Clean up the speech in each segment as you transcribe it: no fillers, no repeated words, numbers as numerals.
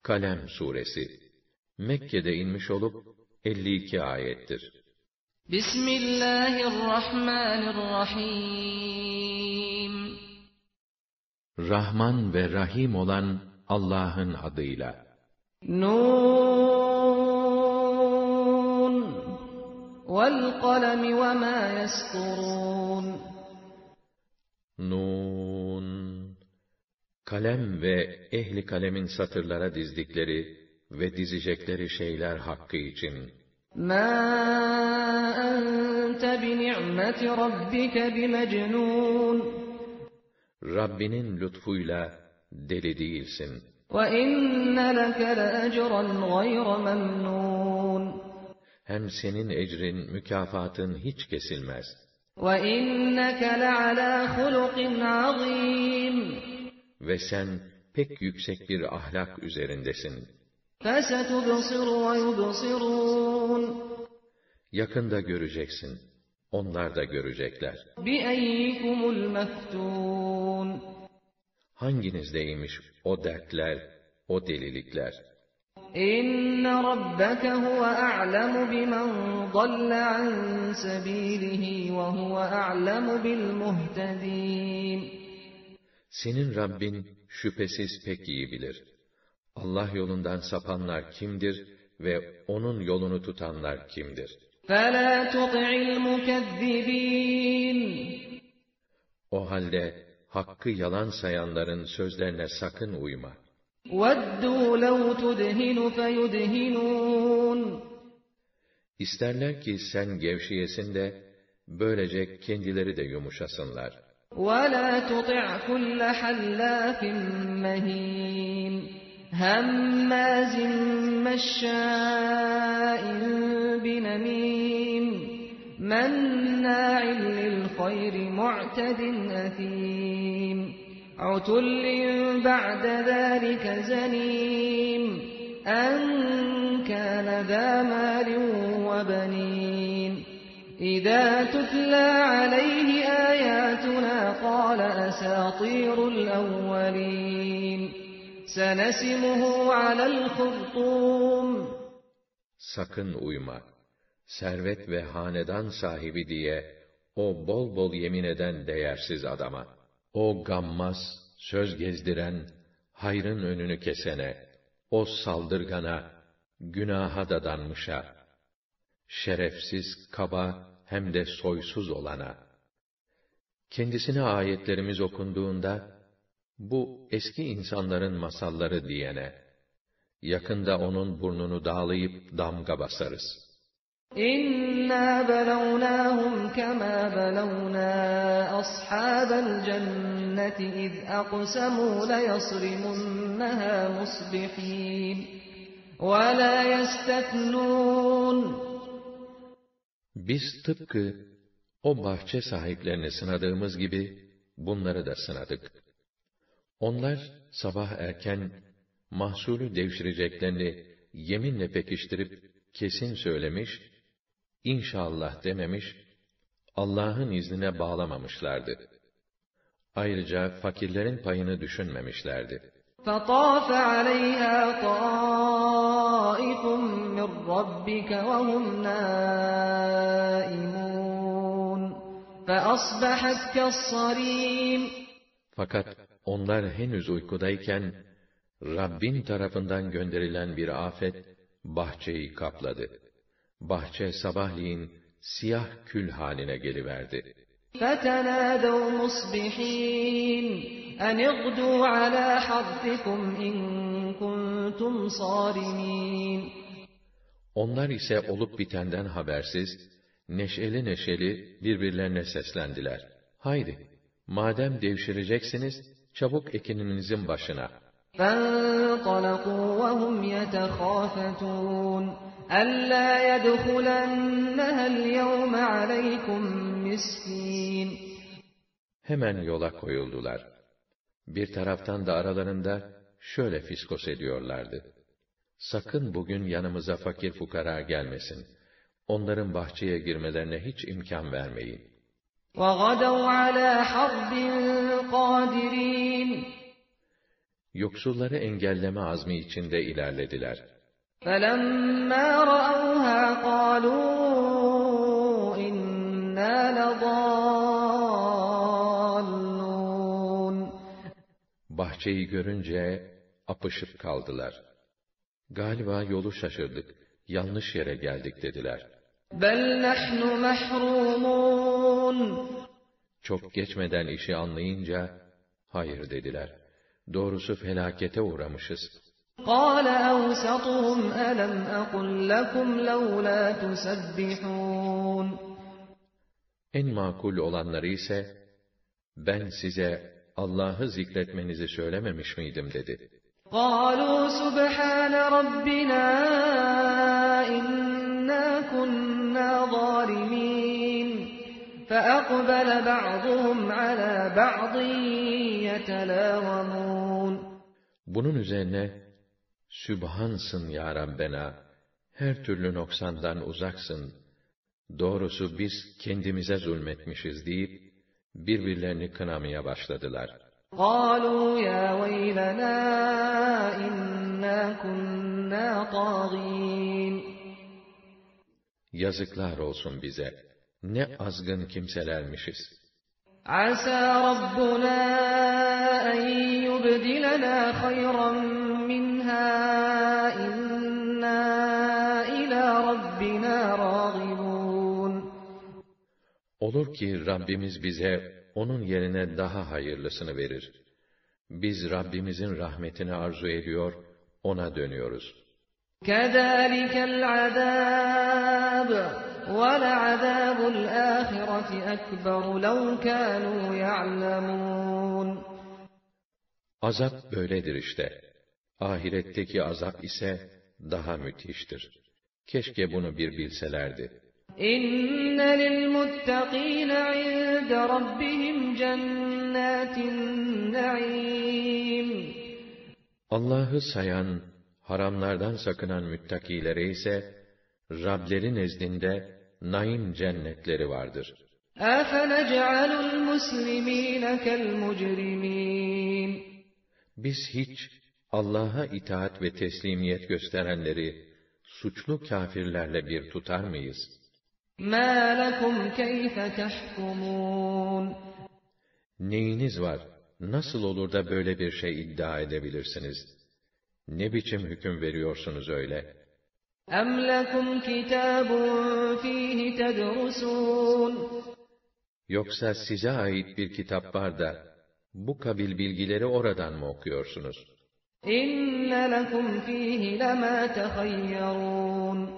Kalem suresi Mekke'de inmiş olup 52 ayettir. Bismillahirrahmanirrahim. Rahman ve Rahim olan Allah'ın adıyla. Nun vel kalemi ve ma yesturun. Nun, kalem ve ehli kalemin satırlara dizdikleri ve dizecekleri şeyler hakkı için. Ma ente bi ni'meti rabbike bimecnun. Rabbinin lütfuyla deli değilsin. Ve inne leke leecran gayre memnun. Hem senin ecrin, mükafatın hiç kesilmez. وَإِنَّكَ لَعَلَى خُلُقٍ عَظِيمٍ. Ve sen pek yüksek bir ahlak üzerindesin. فَسَتُبْصِرُ وَيُبْصِرُونَ. Yakında göreceksin, onlar da görecekler. بِأَيِّكُمُ الْمَفْتُونَ. Hanginizdeymiş o dertler, o delilikler? İnne rabbeke huve a'lemu bimen dalle an sebilihi ve huve a'lemu bil muhtedin. Senin Rabbin şüphesiz pek iyi bilir. Allah yolundan sapanlar kimdir ve onun yolunu tutanlar kimdir? فَلَا تُطِعِ الْمُكَذِّبِينَ. O halde hakkı yalan sayanların sözlerine sakın uyma. وَدُّوا لَوْ تُدْهِنُ فَيُدْهِنُونَ. İsterler ki sen gevşeyesin de, böylece kendileri de yumuşasınlar. وَلَا تُطِعْ كُلَّ حَلَّافٍ مَّهِينٍ هَمَّازٍ مَّشَّاءٍ بِنَمِيمٍ مَّنَّاعٍ لِّلْخَيْرِ مُعْتَدٍ أَثِيمٍ عُتُلٍّ بَعْدَ ذَلِكَ زَنِيمٍ أَن كَانَ ذَا مَالٍ وَبَنِينَ إِذَا تُتْلَى عَلَيْهِ آيَاتُنَا قَالَ أَسَاطِيرُ الْأَوَّلِينَ سَنَسِمُهُ عَلَى الْخُرْطُومِ. Sakın uyma. Servet ve hanedan sahibi diye o bol bol yemin eden değersiz adama. O gammaz, söz gezdiren, hayrın önünü kesene, o saldırgana, günaha dadanmışa, şerefsiz, kaba hem de soysuz olana. Kendisine ayetlerimiz okunduğunda, bu eski insanların masalları diyene, yakında onun burnunu dağlayıp damga basarız. İnna belevnâhum kemâ belevnâ ashâbel cenneti iz aqsemû leyasrimunnehâ musbihîn ve lâ yesteknûn. Biz tıpkı o bahçe sahiplerini sınadığımız gibi bunları da sınadık. Onlar sabah erken mahsulü devşireceklerini yeminle pekiştirip kesin söylemiş, İnşallah dememiş, Allah'ın iznine bağlamamışlardı. Ayrıca fakirlerin payını düşünmemişlerdi. فَطَافَ عَلَيْهَا طَائِفٌ مِّن رَّبِّكَ وَهُمْ نَائِمُونَ فَأَصْبَحَتْ كَالصَّرِيمِ. Fakat onlar henüz uykudayken, Rabbin tarafından gönderilen bir afet, bahçeyi kapladı. Bahçe sabahleyin siyah kül haline geliverdi. فَتَنَادَوْا مُصْبِحِينَ أَنِ اغْدُوا عَلَى حَرْثِكُمْ إِن كُنتُمْ صَارِمِينَ. Onlar ise olup bitenden habersiz, neşeli neşeli birbirlerine seslendiler. Haydi, madem devşireceksiniz, çabuk ekininizin başına. فَانطَلَقُوا وَهُمْ يَتَخَافَتُونَ أَلَّا يَدْخُلَنَّهَا الْيَوْمَ عَلَيْكُمْ مِسْكِينٌ. Hemen yola koyuldular. Bir taraftan da aralarında şöyle fiskos ediyorlardı. Sakın bugün yanımıza fakir fukara gelmesin. Onların bahçeye girmelerine hiç imkan vermeyin. وَغَدَوْا عَلَى حَرْدٍ قَادِرِينَ. yoksulları engelleme azmi içinde ilerlediler. فَلَمَّا رَأَوْهَا قَالُوا إِنَّا لَضَالُّونَ Bahçeyi görünce apışıp kaldılar. Galiba yolu şaşırdık, yanlış yere geldik dediler. بَلْ نَحْنُ مَحْرُومُونَ Çok geçmeden işi anlayınca, hayır dediler. Doğrusu felakete uğramışız. قَالَ أَوْسَطُهُمْ أَلَمْ أَقُلْ لَكُمْ لَوْلَا تُسَبِّحُونَ En makul olanları ise, ben size Allah'ı zikretmenizi söylememiş miydim dedi. قَالُوا سُبْحَانَ رَبِّنَا إِنَّا كُنَّا ظَالِمِينَ فَأَقْبَلَ بَعْضُهُمْ عَلَى بَعْضٍ يَتَلَاوَمُونَ Bunun üzerine, Sübhansın ya Rabbena, her türlü noksandan uzaksın, doğrusu biz kendimize zulmetmişiz deyip, birbirlerini kınamaya başladılar. قَالُوا يَا وَيْلَنَا إِنَّا كُنَّا طَاغِينَ Yazıklar olsun bize, ne azgın kimselermişiz. عَسَى رَبُّنَا أَن يُبْدِلَنَا خَيْرًا مِنْهَا إِنَّا إِلَى رَبِّنَا راغبون Olur ki Rabbimiz bize onun yerine daha hayırlısını verir. Biz Rabbimizin rahmetini arzu ediyor, ona dönüyoruz. كَذَٰلِكَ الْعَذَابُ وَلَعَذَابُ الْآخِرَةِ أَكْبَرُ لَوْ كَانُوا يَعْلَمُونَ Azap böyledir işte. Ahiretteki azap ise daha müthiştir. Keşke bunu bir bilselerdi. إِنَّ لِلْمُتَّقِينَ عِندَ رَبِّهِمْ جَنَّاتِ النَّعِيمِ Allah'ı sayan, haramlardan sakınan müttakilere ise, Rableri nezdinde naim cennetleri vardır. أَفَنَجْعَلُ الْمُسْلِمِينَ كَالْمُجْرِمِينَ Biz hiç Allah'a itaat ve teslimiyet gösterenleri suçlu kâfirlerle bir tutar mıyız? مَا لَكُمْ كَيْفَ تَحْكُمُونَ Neyiniz var? Nasıl olur da böyle bir şey iddia edebilirsiniz? Ne biçim hüküm veriyorsunuz öyle? أَمْ لَكُمْ كِتَابٌ فِيهِ تَدْرُسُونَ Yoksa size ait bir kitap var da, bu kabil bilgileri oradan mı okuyorsunuz? إِنَّ لَكُمْ فِيهِ لَمَا تَخَيَّرُونَ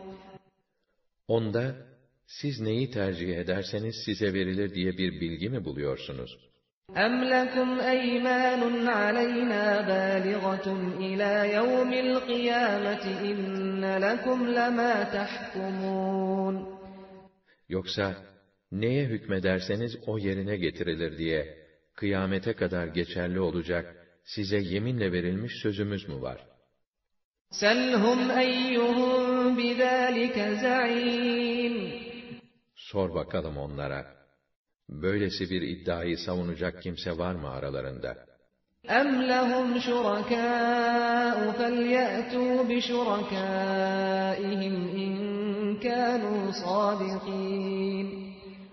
Onda, siz neyi tercih ederseniz size verilir diye bir bilgi mi buluyorsunuz? أَمْ لَكُمْ أَيْمَانٌ عَلَيْنَا بَالِغَةٌ إِلَى يَوْمِ الْقِيَامَةِ إِنَّ لَكُمْ لَمَا تَحْكُمُونَ Yoksa, neye hükmederseniz o yerine getirilir diye, kıyamete kadar geçerli olacak, size yeminle verilmiş sözümüz mü var? سَلْهُمْ أَيُّهُمْ بِذَٰلِكَ زَعِيمٌ Sor bakalım onlara. Böylesi bir iddiayı savunacak kimse var mı aralarında? أَمْ لَهُمْ شُرَكَاءُ فَلْيَأْتُوا بِشُرَكَائِهِمْ إِنْ كَانُوا صَادِقِينَ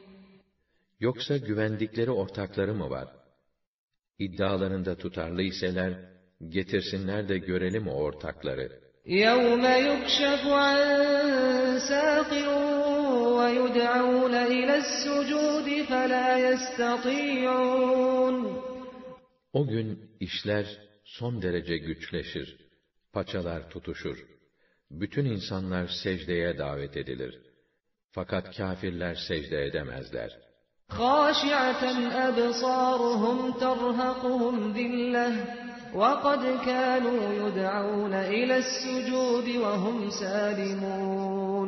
Yoksa güvendikleri ortakları mı var? İddialarında tutarlı iseler, getirsinler de görelim o ortakları. يَوْمَ يُكْشَفُ عَنْ سَاقٍ وَيُدْعَوْنَ إِلَى السُّجُودِ فَلَا يَسْتَطِيعُونَ O gün işler son derece güçleşir, paçalar tutuşur. Bütün insanlar secdeye davet edilir. Fakat kâfirler secde edemezler. خَاشِعَةً أَبْصَارُهُمْ تَرْهَقُهُمْ ذِلَّةٌ وَقَدْ كَانُوا يُدْعَوْنَ إِلَى السُّجُودِ وَهُمْ سَالِمُونَ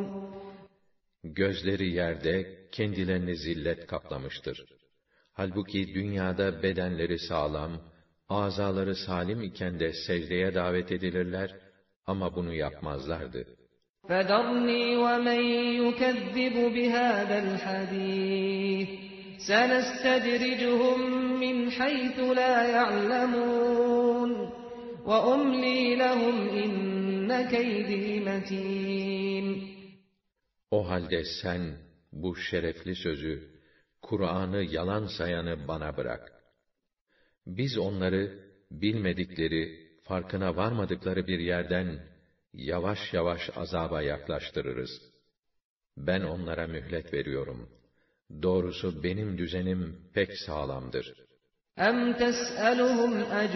Gözleri yerde, kendilerini zillet kaplamıştır. Halbuki dünyada bedenleri sağlam, azaları salim iken de secdeye davet edilirler ama bunu yapmazlardı. فَذَرْنِي وَمَنْ يُكَذِّبُ بِهَذَا الْحَدِيثِ سَنَسْتَدْرِجُهُمْ مِنْ حَيْثُ لَا يَعْلَمُونَ وَأُمْلِي لَهُمْ إِنَّ كَيْدِي مَتِينٌ. O halde sen bu şerefli sözü, Kur'an'ı yalan sayanı bana bırak. Biz onları bilmedikleri, farkına varmadıkları bir yerden yavaş yavaş azaba yaklaştırırız. Ben onlara mühlet veriyorum. Doğrusu benim düzenim pek sağlamdır. اَمْ تَسْأَلُهُمْ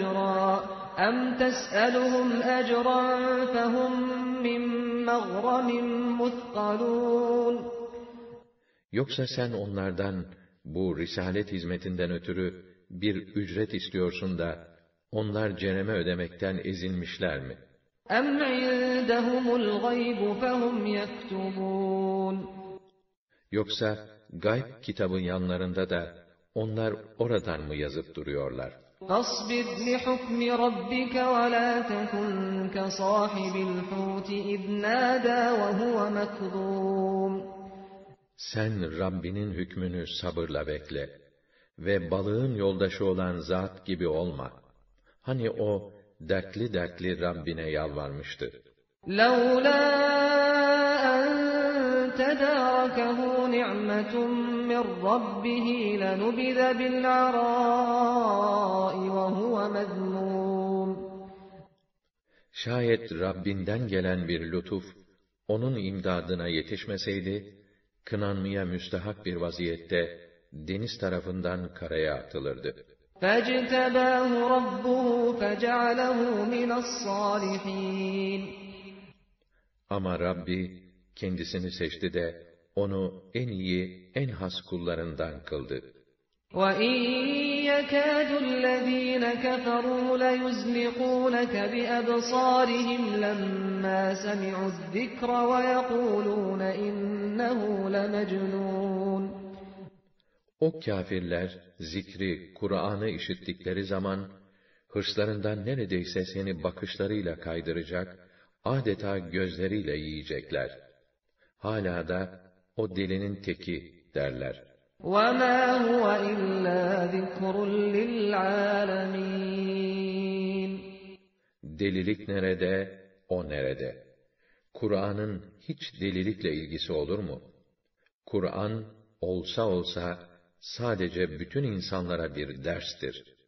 أَجْرًا فَهُمْ مِنْ مَغْرَمٍ مُثْقَلُونَ. Yoksa sen onlardan bu risalet hizmetinden ötürü bir ücret istiyorsun da onlar cereme ödemekten ezilmişler mi? اَمْ عِنْدَهُمُ الْغَيْبُ فَهُمْ يَكْتُبُونَ. Yoksa gayb kitabın yanlarında da onlar oradan mı yazıp duruyorlar? فَاصْبِرْ لِحُكْمِ رَبِّكَ وَلَا تَكُنْ كَصَاحِبِ الْحُوتِ إِذْ نَادَى وَهُوَ مَكْظُومٌ. Sen Rabbinin hükmünü sabırla bekle ve balığın yoldaşı olan zat gibi olma. Hani o dertli dertli Rabbine yalvarmıştı. لَوْلَا أَنْ تَدَارَكَهُ نِعْمَةٌ مِّنْ رَبِّهِ لَنُبِذَ بِالْعَرَاءِ وَهُوَ مَذْمُومٌ. Şayet Rabbinden gelen bir lütuf, onun imdadına yetişmeseydi, kınanmaya müstahak bir vaziyette deniz tarafından karaya atılırdı. فَاجْتَبَاهُ رَبُّهُ فَجَعَلَهُ مِنَ الصَّالِحِينَ. Ama Rabbi kendisini seçti de onu en iyi, en has kullarından kıldı. وَإِنْ يَكَادُ الَّذ۪ينَ كَفَرُوا لَيُزْلِقُونَكَ بِأَبْصَارِهِمْ لَمَّا سَمِعُوا الذِّكْرَ وَيَقُولُونَ إِنَّهُ لَمَجْنُونَ. O kâfirler, zikri, Kur'an'ı işittikleri zaman, hırslarından neredeyse seni bakışlarıyla kaydıracak, adeta gözleriyle yiyecekler. Hala da, o delinin teki derler. وَمَا هُوَ إِلَّا ذِكْرٌ لِلْعَالَمِينَ. Delilik nerede, o nerede? Kur'an'ın hiç delilikle ilgisi olur mu? Kur'an, olsa olsa, sadece bütün insanlara bir derstir.